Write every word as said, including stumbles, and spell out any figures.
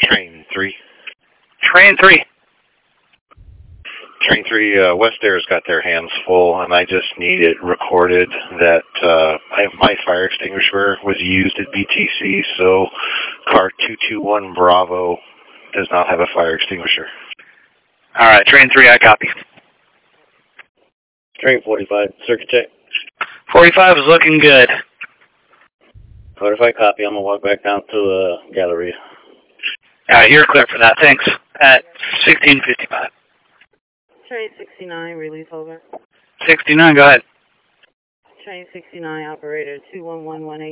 Train three. Train three. Train three, uh, West Air's got their hands full, and I just need it recorded that uh, I, my fire extinguisher was used at B T C, so car two two one Bravo does not have a fire extinguisher. All right, Train three, I copy. Train forty-five, circuit check. forty-five is looking good. forty-five, copy. I'm going to walk back down to the uh, Galleria. All right, you're clear for that. Thanks. At sixteen fifty-five. Train sixty-nine, release over. sixty-nine, go ahead. Train sixty-nine, operator two one one one eight.